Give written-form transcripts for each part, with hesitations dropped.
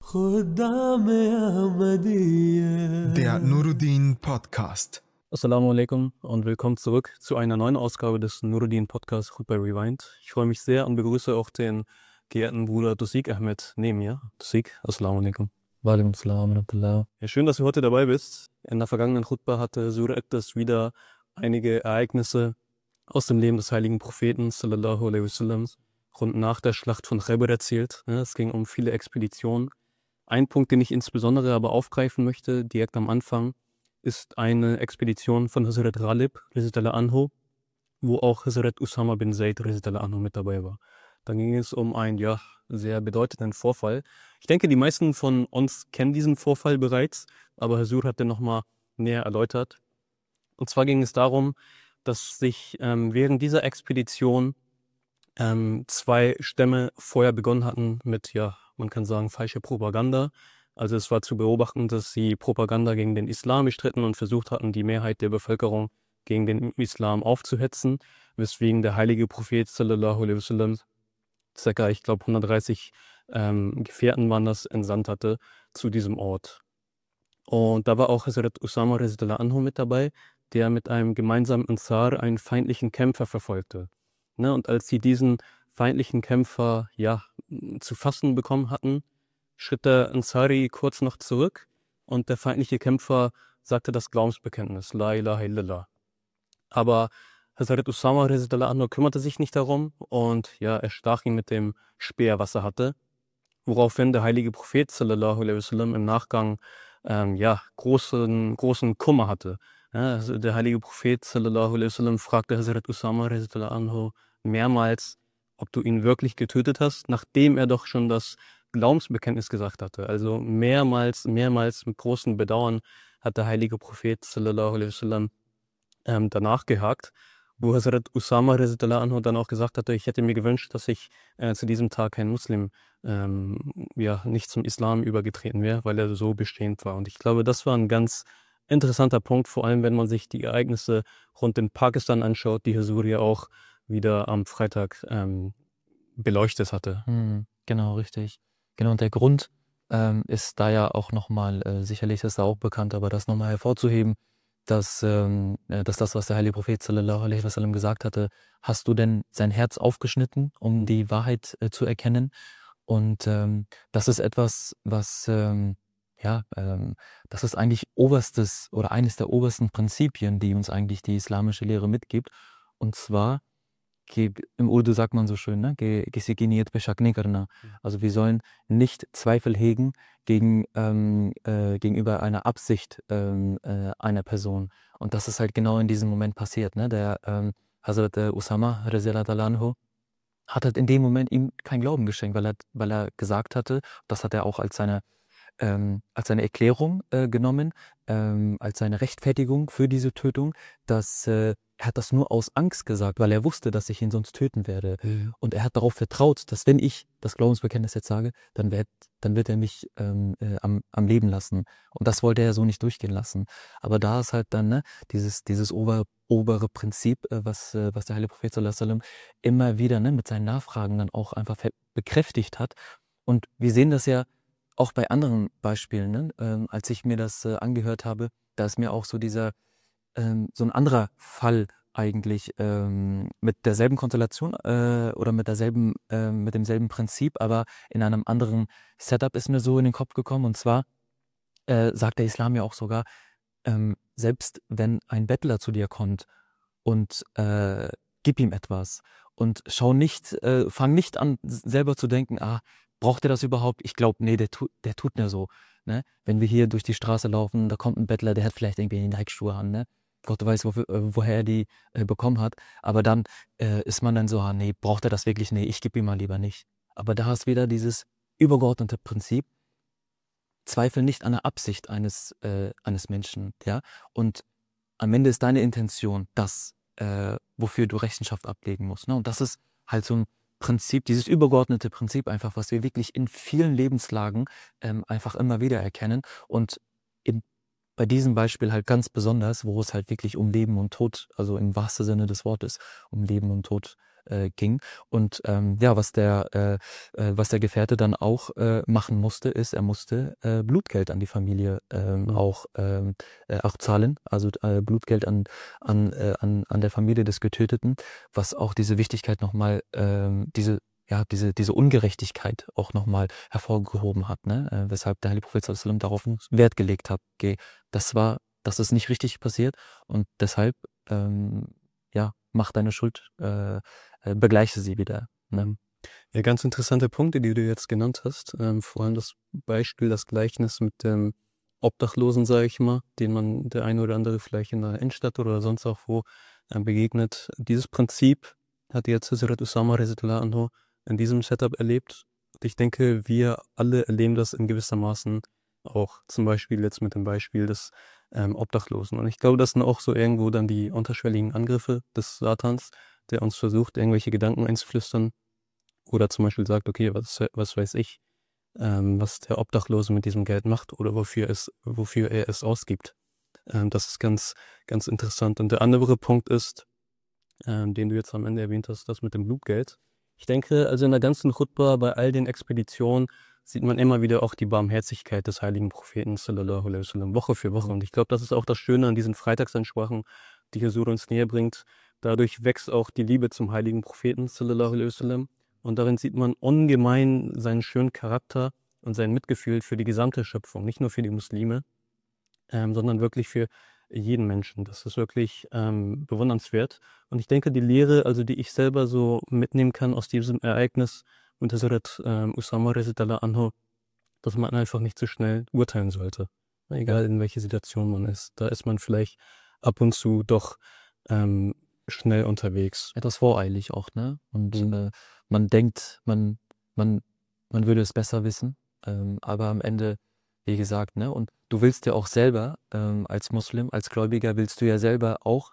Der Nuruddin Podcast. Assalamu alaikum und willkommen zurück zu einer neuen Ausgabe des Nuruddin Podcast Khutbah Rewind. Ich freue mich sehr und begrüße auch den geehrten Bruder Dusik Ahmed neben mir. Dusik, Assalamu alaikum. Wa alaikum salam wa rahmatullah. Ja, schön, dass du heute dabei bist. In der vergangenen Khutbah hatte Surah Iqtas wieder einige Ereignisse aus dem Leben des heiligen Propheten sallallahu alaihi wasallam rund nach der Schlacht von Khaybar erzählt. Ja, es ging um viele Expeditionen. Ein Punkt, den ich insbesondere aber aufgreifen möchte, direkt am Anfang, ist eine Expedition von Hazrat Ghalib, Rizallahu anhu, wo auch Hazrat Usama bin Zaid, Rizallahu anhu, mit dabei war. Dann ging es um einen sehr bedeutenden Vorfall. Ich denke, die meisten von uns kennen diesen Vorfall bereits, aber Hazur hat den nochmal näher erläutert. Und zwar ging es darum, dass sich während dieser Expedition zwei Stämme vorher begonnen hatten mit, man kann sagen, falscher Propaganda. Also es war zu beobachten, dass sie Propaganda gegen den Islam bestritten und versucht hatten, die Mehrheit der Bevölkerung gegen den Islam aufzuhetzen, weswegen der heilige Prophet sallallahu alaihi wasallam ca. 130 Gefährten waren das, entsandt hatte zu diesem Ort. Und da war auch Hazrat Usama Rizallahu anhu mit dabei, der mit einem gemeinsamen Ansar einen feindlichen Kämpfer verfolgte. Ne, und als sie diesen feindlichen Kämpfer zu fassen bekommen hatten, schritt der Ansari kurz noch zurück und der feindliche Kämpfer sagte das Glaubensbekenntnis, La ilaha illallah. Aber Hazrat Usama Rizallahu anhu kümmerte sich nicht darum und er stach ihn mit dem Speer, was er hatte, woraufhin der heilige Prophet sallallahu alaihi wasallam im Nachgang großen Kummer hatte. Ja, also der heilige Prophet sallallahu alaihi wasallam fragte Hazrat Usama Rizallahu anhu mehrmals, ob du ihn wirklich getötet hast, nachdem er doch schon das Glaubensbekenntnis gesagt hatte. Also mehrmals mit großem Bedauern hat der heilige Prophet sallallahu alaihi wasallam danach gehakt, wo Hazrat Usama Rizallahu anhu dann auch gesagt hatte, ich hätte mir gewünscht, dass ich zu diesem Tag kein Muslim nicht zum Islam übergetreten wäre, weil er so bestehend war. Und ich glaube, das war ein ganz interessanter Punkt, vor allem wenn man sich die Ereignisse rund in Pakistan anschaut, die Hazur ja auch wieder am Freitag beleuchtet hatte. Genau, richtig. Genau, und der Grund ist da ja auch nochmal, sicherlich ist da auch bekannt, aber das nochmal hervorzuheben, dass das, was der heilige Prophet sallallahu alaihi wasallam gesagt hatte, hast du denn sein Herz aufgeschnitten, um die Wahrheit zu erkennen? Und das ist etwas, was, das ist eigentlich oberstes oder eines der obersten Prinzipien, die uns eigentlich die islamische Lehre mitgibt. Und zwar, im Urdu sagt man so schön, ne? Kisi ki niyat pe shak nahi karna. Also wir sollen nicht Zweifel hegen gegenüber einer Absicht einer Person. Und das ist halt genau in diesem Moment passiert. Ne? Der Hazrat Usama Rizallahu anhu hat halt in dem Moment ihm kein Glauben geschenkt, weil er gesagt hatte, das hat er auch als seine Erklärung genommen, als seine Rechtfertigung für diese Tötung, dass er hat das nur aus Angst gesagt, weil er wusste, dass ich ihn sonst töten werde. Und er hat darauf vertraut, dass wenn ich das Glaubensbekenntnis jetzt sage, dann wird er mich am Leben lassen. Und das wollte er so nicht durchgehen lassen. Aber da ist halt dann dieses obere Prinzip, was der heilige Prophet sallallahu alaihi wasallam immer wieder mit seinen Nachfragen dann auch einfach bekräftigt hat. Und wir sehen das ja auch bei anderen Beispielen, als ich mir das angehört habe, da ist mir auch so so ein anderer Fall eigentlich mit derselben Konstellation oder mit demselben Prinzip, aber in einem anderen Setup ist mir so in den Kopf gekommen. Und zwar sagt der Islam ja auch sogar, selbst wenn ein Bettler zu dir kommt und gib ihm etwas und fang nicht an, selber zu denken, braucht er das überhaupt? Ich glaube, nee, der tut nur so. Ne? Wenn wir hier durch die Straße laufen, da kommt ein Bettler, der hat vielleicht irgendwie Nike-Schuhe an, ne? Gott weiß, woher er die bekommen hat. Aber dann ist man dann so, nee, braucht er das wirklich? Nee, ich gebe ihm mal lieber nicht. Aber da hast wieder dieses übergeordnete Prinzip, zweifel nicht an der Absicht eines Menschen, ja. Und am Ende ist deine Intention das, wofür du Rechenschaft ablegen musst. Ne? Und das ist halt so ein Prinzip, dieses übergeordnete Prinzip einfach, was wir wirklich in vielen Lebenslagen einfach immer wieder erkennen. Und bei diesem Beispiel halt ganz besonders, wo es halt wirklich um Leben und Tod, also im wahrsten Sinne des Wortes, um Leben und Tod ging. Und ja, was der Gefährte dann auch machen musste, ist, er musste Blutgeld an die Familie auch zahlen, also Blutgeld an der Familie des Getöteten, was auch diese Wichtigkeit nochmal, diese Ungerechtigkeit auch nochmal hervorgehoben hat, ne? Weshalb der Heilige Prophet sallallahu alaihi wasallam darauf Wert gelegt hat, okay, das ist nicht richtig passiert und deshalb, mach deine Schuld, begleiche sie wieder, ne? Ja, ganz interessante Punkte, die du jetzt genannt hast. Vor allem das Beispiel, das Gleichnis mit dem Obdachlosen, sage ich mal, den man der eine oder andere vielleicht in der Innenstadt oder sonst auch wo begegnet. Dieses Prinzip hat jetzt Hazrat Usama radiallahu anhu in diesem Setup erlebt. Und ich denke, wir alle erleben das in gewissermaßen auch, zum Beispiel jetzt mit dem Beispiel des Obdachlosen. Und ich glaube, das sind auch so irgendwo dann die unterschwelligen Angriffe des Satans, der uns versucht, irgendwelche Gedanken einzuflüstern oder zum Beispiel sagt, okay, was weiß ich, was der Obdachlose mit diesem Geld macht oder wofür er es ausgibt. Das ist ganz, ganz interessant. Und der andere Punkt ist, den du jetzt am Ende erwähnt hast, das mit dem Blutgeld. Ich denke, also in der ganzen Chutba, bei all den Expeditionen, sieht man immer wieder auch die Barmherzigkeit des heiligen Propheten, sallallahu alaihi wasallam, Woche für Woche. Und ich glaube, das ist auch das Schöne an diesen Freitagsansprachen, die Jesur uns näher bringt. Dadurch wächst auch die Liebe zum heiligen Propheten, sallallahu alaihi wasallam. Und darin sieht man ungemein seinen schönen Charakter und sein Mitgefühl für die gesamte Schöpfung, nicht nur für die Muslime, sondern wirklich für jeden Menschen. Das ist wirklich bewundernswert. Und ich denke, die Lehre, also die ich selber so mitnehmen kann aus diesem Ereignis mit Hazrat Usama radiallahu anhu, dass man einfach nicht zu schnell urteilen sollte. Egal in welcher Situation man ist. Da ist man vielleicht ab und zu doch schnell unterwegs. Etwas voreilig auch, ne? Und man denkt, man würde es besser wissen, aber am Ende, wie gesagt, ne? Und du willst ja auch selber, als Muslim, als Gläubiger, willst du ja selber auch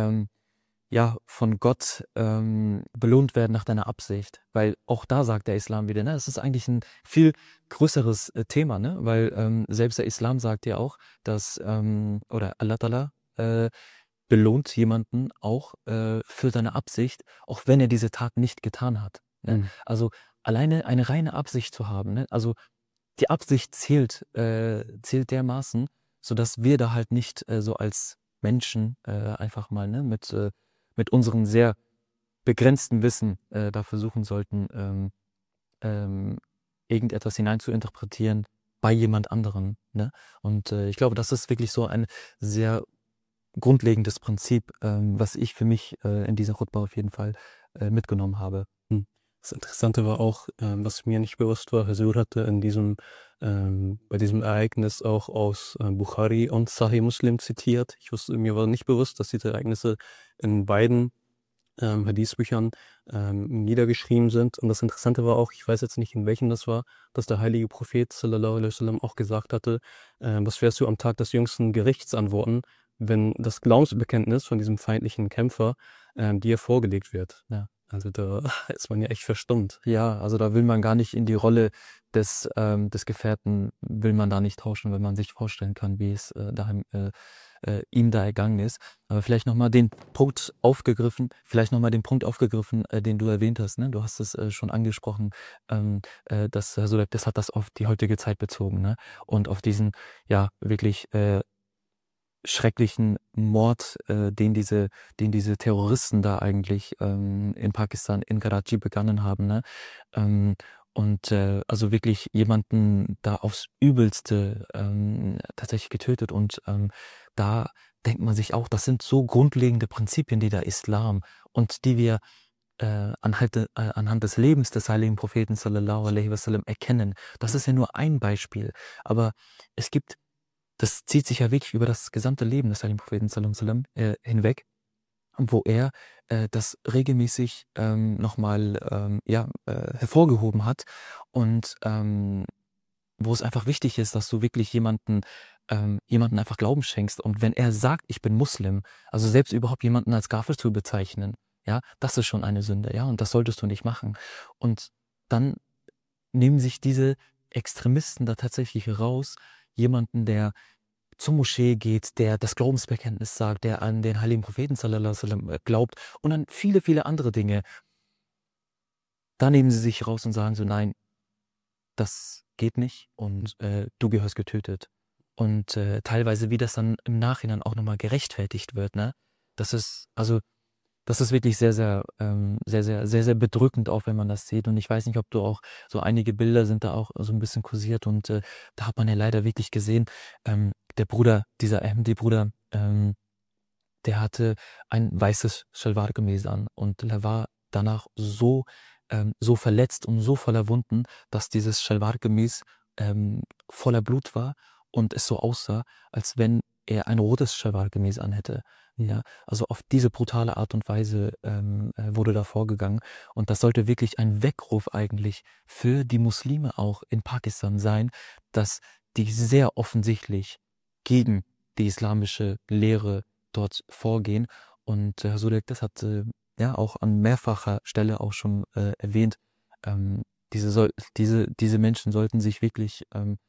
von Gott belohnt werden nach deiner Absicht. Weil auch da sagt der Islam wieder, ne? Das ist eigentlich ein viel größeres Thema, ne? Weil selbst der Islam sagt ja auch, dass, oder Allah Ta'ala belohnt jemanden auch für seine Absicht, auch wenn er diese Tat nicht getan hat. Ne? Also alleine eine reine Absicht zu haben, ne? Also die Absicht zählt dermaßen, sodass wir da halt nicht so als Menschen einfach mal, ne, mit unserem sehr begrenzten Wissen da versuchen sollten, irgendetwas hinein zu interpretieren bei jemand anderem. Ne? Und ich glaube, das ist wirklich so ein sehr grundlegendes Prinzip, was ich für mich in dieser Khutbah auf jeden Fall mitgenommen habe. Das Interessante war auch, was mir nicht bewusst war, Hazur hatte bei diesem Ereignis auch aus Bukhari und Sahih Muslim zitiert. Mir war nicht bewusst, dass diese Ereignisse in beiden Hadith-Büchern niedergeschrieben sind. Und das Interessante war auch, ich weiß jetzt nicht, in welchem das war, dass der heilige Prophet sallallahu alaihi wasallam auch gesagt hatte, was wirst du am Tag des jüngsten Gerichts antworten, wenn das Glaubensbekenntnis von diesem feindlichen Kämpfer dir vorgelegt wird. Ja. Also da ist man ja echt verstummt. Ja, also da will man gar nicht in die Rolle des Gefährten, will man da nicht tauschen, wenn man sich vorstellen kann, wie es ihm da ergangen ist. Aber vielleicht nochmal den Punkt aufgegriffen, den du erwähnt hast. Ne? Du hast es schon angesprochen, das hat das auf die heutige Zeit bezogen. Ne? Und auf diesen, ja, wirklich schrecklichen Mord, den diese Terroristen da eigentlich in Pakistan, in Karachi begangen haben. Ne? Also wirklich jemanden da aufs Übelste tatsächlich getötet. Und da denkt man sich auch, das sind so grundlegende Prinzipien, die der Islam und die wir anhand des Lebens des heiligen Propheten sallallahu alaihi wasallam erkennen. Das ist ja nur ein Beispiel. Aber das zieht sich ja wirklich über das gesamte Leben des heiligen Propheten sallallahu alaihi wasallam hinweg, wo er das regelmäßig nochmal hervorgehoben hat und wo es einfach wichtig ist, dass du wirklich jemanden einfach Glauben schenkst. Und wenn er sagt, ich bin Muslim, also selbst überhaupt jemanden als Kafir zu bezeichnen, ja, das ist schon eine Sünde, ja, und das solltest du nicht machen. Und dann nehmen sich diese Extremisten da tatsächlich raus, jemanden, der zur Moschee geht, der das Glaubensbekenntnis sagt, der an den heiligen Propheten sallallahu alaihi wasallam glaubt und an viele, viele andere Dinge, da nehmen sie sich raus und sagen so, nein, das geht nicht und du gehörst getötet. Und teilweise, wie das dann im Nachhinein auch nochmal gerechtfertigt wird, ne? Das ist wirklich sehr, sehr, sehr, sehr, sehr, sehr bedrückend, auch wenn man das sieht. Und ich weiß nicht, ob du auch, so einige Bilder sind da auch so ein bisschen kursiert und da hat man ja leider wirklich gesehen, der Bruder, dieser Ahmadi-Bruder, der hatte ein weißes Schalwar-Gemäß an und er war danach so verletzt und so voller Wunden, dass dieses Schalwar-Gemäß voller Blut war und es so aussah, als wenn er ein rotes Schalwar-Gemäß anhätte. Ja, also auf diese brutale Art und Weise wurde da vorgegangen. Und das sollte wirklich ein Weckruf eigentlich für die Muslime auch in Pakistan sein, dass die sehr offensichtlich gegen die islamische Lehre dort vorgehen. Und Herr Sudek, das hat ja auch an mehrfacher Stelle auch schon erwähnt. Ähm, diese Menschen sollten sich wirklich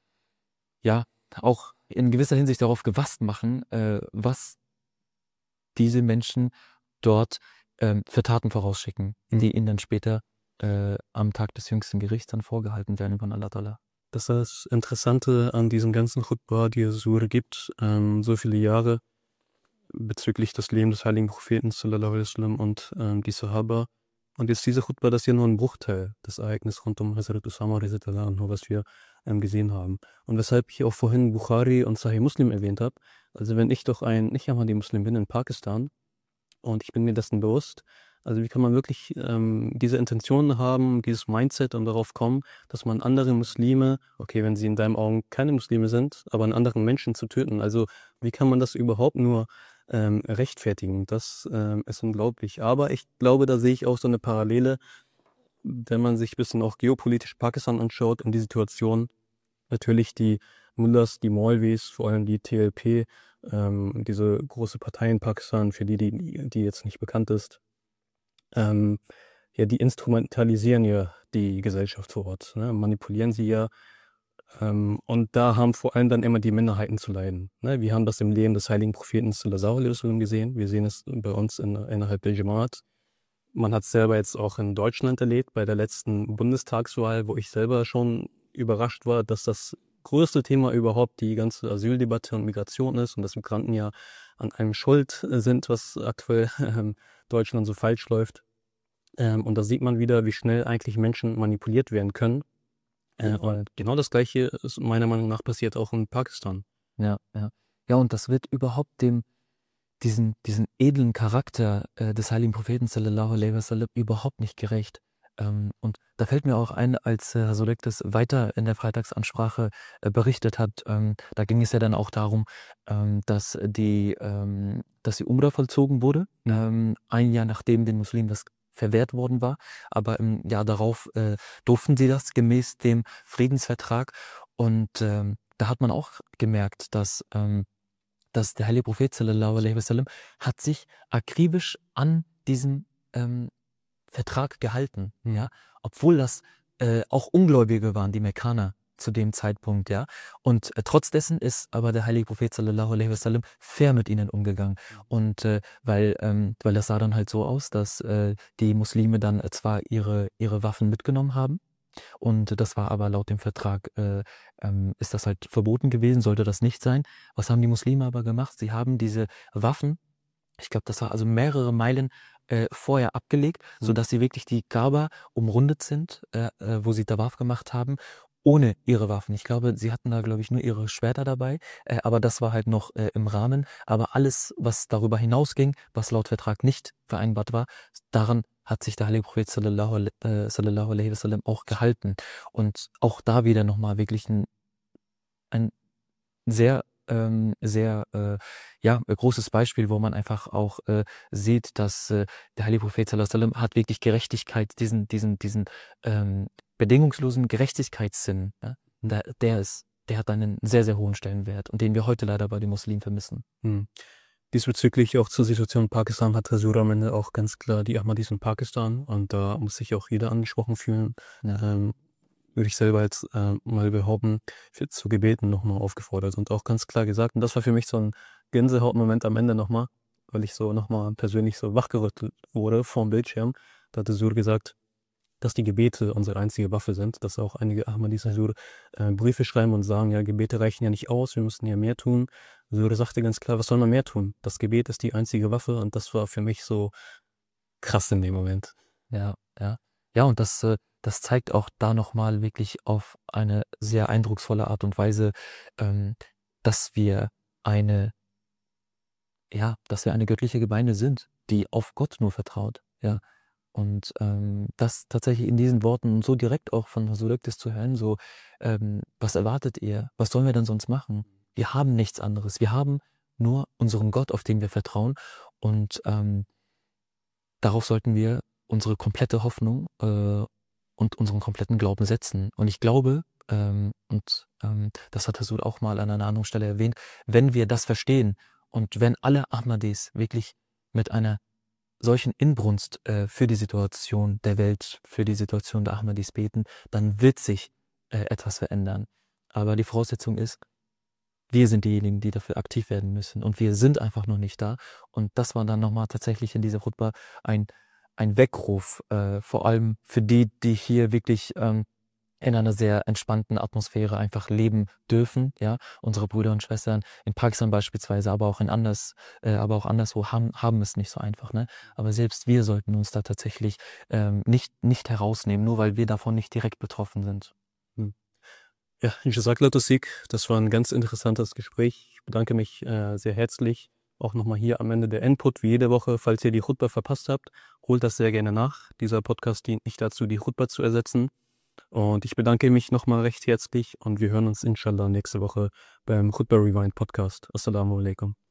ja auch in gewisser Hinsicht darauf gefasst machen, was diese Menschen dort für Taten vorausschicken, die ihnen dann später am Tag des jüngsten Gerichts dann vorgehalten werden von Allah Ta'ala. Das ist das Interessante an diesem ganzen Khutbah, die es Sure gibt, so viele Jahre bezüglich des Lebens des heiligen Propheten sallallahu alaihi wasallam und die Sahaba. Und jetzt diese Khutbah, das ist ja nur ein Bruchteil des Ereignisses rund um Hazrat Usama radhiyallahu anhu, was wir gesehen haben. Und weshalb ich auch vorhin Bukhari und Sahih Muslim erwähnt habe, also wenn ich doch ein Nicht-Ahmadi-Muslim bin in Pakistan und ich bin mir dessen bewusst, also wie kann man wirklich diese Intentionen haben, dieses Mindset und darauf kommen, dass man andere Muslime, okay, wenn sie in deinen Augen keine Muslime sind, aber einen anderen Menschen zu töten, also wie kann man das überhaupt nur rechtfertigen? Das ist unglaublich. Aber ich glaube, da sehe ich auch so eine Parallele, wenn man sich ein bisschen auch geopolitisch Pakistan anschaut in die Situation. Natürlich die Mullahs, die Maulvis, vor allem die TLP, diese große Partei in Pakistan, für die jetzt nicht bekannt ist, ja, die instrumentalisieren ja die Gesellschaft vor Ort, ne? Manipulieren sie ja. Und da haben vor allem dann immer die Minderheiten zu leiden. Ne? Wir haben das im Leben des heiligen Propheten sallallahu alaihi wasallam gesehen. Wir sehen es bei uns innerhalb der Jamaat. Man hat es selber jetzt auch in Deutschland erlebt, bei der letzten Bundestagswahl, wo ich selber schon überrascht war, dass das größte Thema überhaupt die ganze Asyldebatte und Migration ist und dass Migranten ja an einem schuld sind, was aktuell Deutschland so falsch läuft. Und da sieht man wieder, wie schnell eigentlich Menschen manipuliert werden können. Und genau das Gleiche ist meiner Meinung nach passiert auch in Pakistan. Ja, ja. Ja, und das wird überhaupt diesen edlen Charakter des heiligen Propheten sallallahu alaihi wasallam überhaupt nicht gerecht. Und da fällt mir auch ein, als Herr Solek das weiter in der Freitagsansprache berichtet hat, da ging es ja dann auch darum, dass die Umrah vollzogen wurde, ein Jahr nachdem den Muslimen das verwehrt worden war, aber im Jahr darauf durften sie das gemäß dem Friedensvertrag. Und da hat man auch gemerkt, dass der heilige Prophet sallallahu alaihi wasallam hat sich akribisch an diesem Vertrag gehalten, ja, obwohl das auch Ungläubige waren, die Mekkaner zu dem Zeitpunkt, ja, und trotz dessen ist aber der heilige Prophet sallallahu alaihi wasallam fair mit ihnen umgegangen und weil das sah dann halt so aus, dass die Muslime dann zwar ihre Waffen mitgenommen haben, und das war aber laut dem Vertrag, ist das halt verboten gewesen, sollte das nicht sein. Was haben die Muslime aber gemacht? Sie haben diese Waffen, ich glaube, das war also mehrere Meilen vorher abgelegt, sodass sie wirklich die Kaaba umrundet sind, wo sie Tawaf gemacht haben, ohne ihre Waffen. Ich glaube, sie hatten da, glaube ich, nur ihre Schwerter dabei, aber das war halt noch im Rahmen. Aber alles, was darüber hinausging, was laut Vertrag nicht vereinbart war, daran hat sich der heilige Prophet sallallahu alaihi wasallam auch gehalten. Und auch da wieder nochmal wirklich ein sehr, sehr großes Beispiel, wo man einfach auch sieht, dass der heilige Prophet sallallahu alaihi wasallam hat wirklich Gerechtigkeit, diesen bedingungslosen Gerechtigkeitssinn, ja? Der hat einen sehr, sehr hohen Stellenwert und den wir heute leider bei den Muslimen vermissen. Diesbezüglich auch zur Situation in Pakistan hat Herr Sura am Ende auch ganz klar die Ahmadis in Pakistan und da muss sich auch jeder angesprochen fühlen. Ja. Würde ich selber jetzt mal behaupten, zu Gebeten nochmal aufgefordert und auch ganz klar gesagt. Und das war für mich so ein Gänsehautmoment am Ende nochmal, weil ich so nochmal persönlich so wachgerüttelt wurde vorm Bildschirm. Da hat Sur gesagt, dass die Gebete unsere einzige Waffe sind, dass auch einige Ahmadis Briefe schreiben und sagen, ja, Gebete reichen ja nicht aus, wir müssen ja mehr tun. Sure sagte ganz klar, was soll man mehr tun? Das Gebet ist die einzige Waffe und das war für mich so krass in dem Moment. Ja, ja. Ja, und das zeigt auch da nochmal wirklich auf eine sehr eindrucksvolle Art und Weise, dass wir eine, dass wir eine göttliche Gemeinde sind, die auf Gott nur vertraut. Ja. Und das tatsächlich in diesen Worten so direkt auch von Masuluktis zu hören, so, was erwartet ihr? Was sollen wir denn sonst machen? Wir haben nichts anderes. Wir haben nur unseren Gott, auf den wir vertrauen. Und darauf sollten wir unsere komplette Hoffnung und unseren kompletten Glauben setzen. Und ich glaube, das hat Rasul auch mal an einer anderen Stelle erwähnt, wenn wir das verstehen und wenn alle Ahmadis wirklich mit einer solchen Inbrunst für die Situation der Welt, für die Situation der Ahmadis beten, dann wird sich etwas verändern. Aber die Voraussetzung ist, wir sind diejenigen, die dafür aktiv werden müssen. Und wir sind einfach noch nicht da. Und das war dann nochmal tatsächlich in dieser Khutbah ein Weckruf, vor allem für die, die hier wirklich in einer sehr entspannten Atmosphäre einfach leben dürfen, ja, unsere Brüder und Schwestern in Pakistan beispielsweise, aber auch anderswo haben es nicht so einfach, ne? Aber selbst wir sollten uns da tatsächlich nicht herausnehmen, nur weil wir davon nicht direkt betroffen sind. Ja, Jazakallah Tosik, das war ein ganz interessantes Gespräch. Ich bedanke mich sehr herzlich. Auch nochmal hier am Ende der Input, wie jede Woche. Falls ihr die Khutbah verpasst habt, holt das sehr gerne nach. Dieser Podcast dient nicht dazu, die Khutbah zu ersetzen. Und ich bedanke mich nochmal recht herzlich und wir hören uns inshallah nächste Woche beim Khutbah Rewind Podcast. Assalamu alaikum.